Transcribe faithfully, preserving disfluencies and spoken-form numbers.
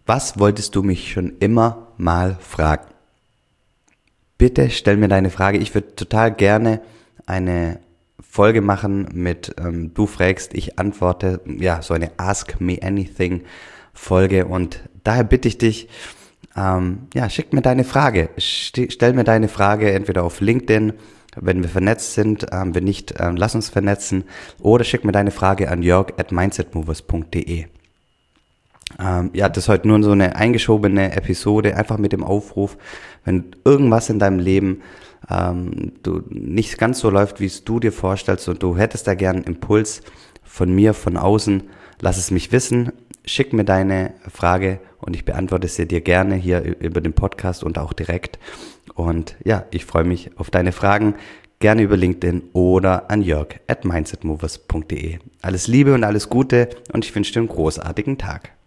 Was wolltest du mich schon immer mal fragen? Bitte stell mir deine Frage. Ich würde total gerne eine Folge machen mit ähm, du fragst, ich antworte, ja, so eine Ask Me Anything Folge, und daher bitte ich dich, ähm, ja, schick mir deine Frage, St- stell mir deine Frage entweder auf LinkedIn, wenn wir vernetzt sind, ähm, wenn nicht, ähm, lass uns vernetzen, oder schick mir deine Frage an jörg at mindsetmovers punkt de. Ähm, ja, das ist heute nur so eine eingeschobene Episode, einfach mit dem Aufruf, wenn irgendwas in deinem Leben ähm, du nicht ganz so läuft, wie es du dir vorstellst und du hättest da gern einen Impuls von mir, von außen, lass es mich wissen, schick mir deine Frage und ich beantworte sie dir gerne hier über den Podcast und auch direkt. Und ja, ich freue mich auf deine Fragen, gerne über LinkedIn oder an jörg at mindsetmovers punkt de. Alles Liebe und alles Gute und ich wünsche dir einen großartigen Tag.